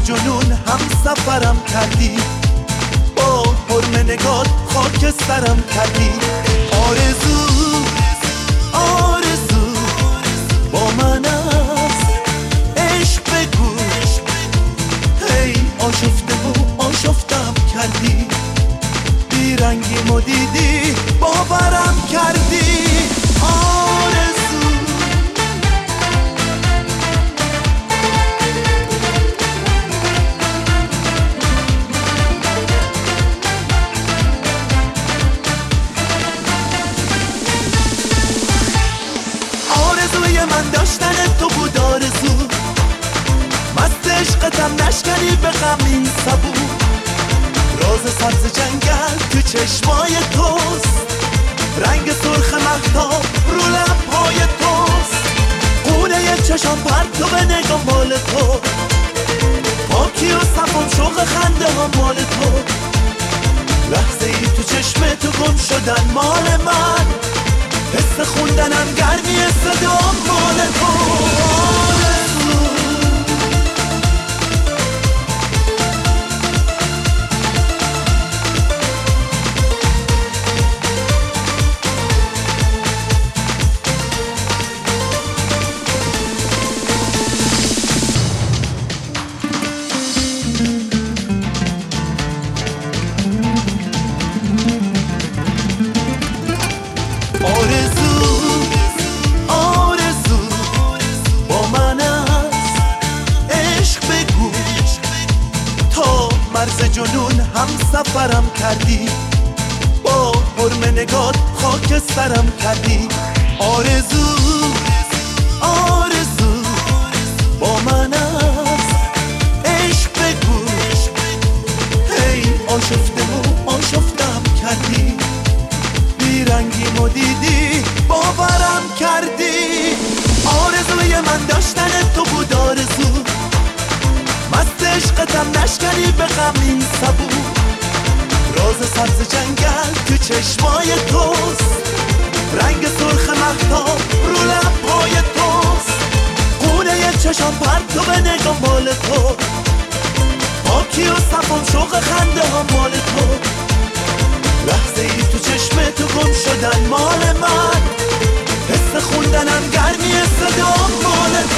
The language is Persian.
جنون هم سفرم کردی، با حرم نگات خاک سرم کردی. آرزو آرزو با من است، عشق بگو هی آشفته و آشفتم کردی. بیرنگیمو دیدی باورم کردی. آرزو آرزوی من داشتن تو بود، آرزو مست عشقتم نشکنی به غم این سبو. راز سبز جنگل تو چشمای توست، رنگ سرخ مهتاب رو لبهای توست. خونه چشم پرتو به نگاه مال تو، پاکی و صفم شوق خنده ها مال تو. لحظه ای تو چشم تو گم شدن مال من، حس خوندنم گرمی صدا مال تو. آرزو مرز جنون هم سفرم کردی، با حرم نگات خاک سرم کردی. آرزو آرزو با من است، عشق بگو هی آشفته و آشفتم کردی. بیرنگیمو دیدی باورم کردی. آرزوی من داشتن تو بود، آرزو مست عشقتم نشکنی به غم این سبو. راز سبز جنگل تو چشمای توست، رنگ سرخ مهتاب رو لبهای توست. خونه چشم پرتو به نگاه مال تو، پاکی و صفم شوق خنده ها مال تو. لحظه ای تو چشم تو گم شدن مال من، حس خوندنم گرمی صدا مال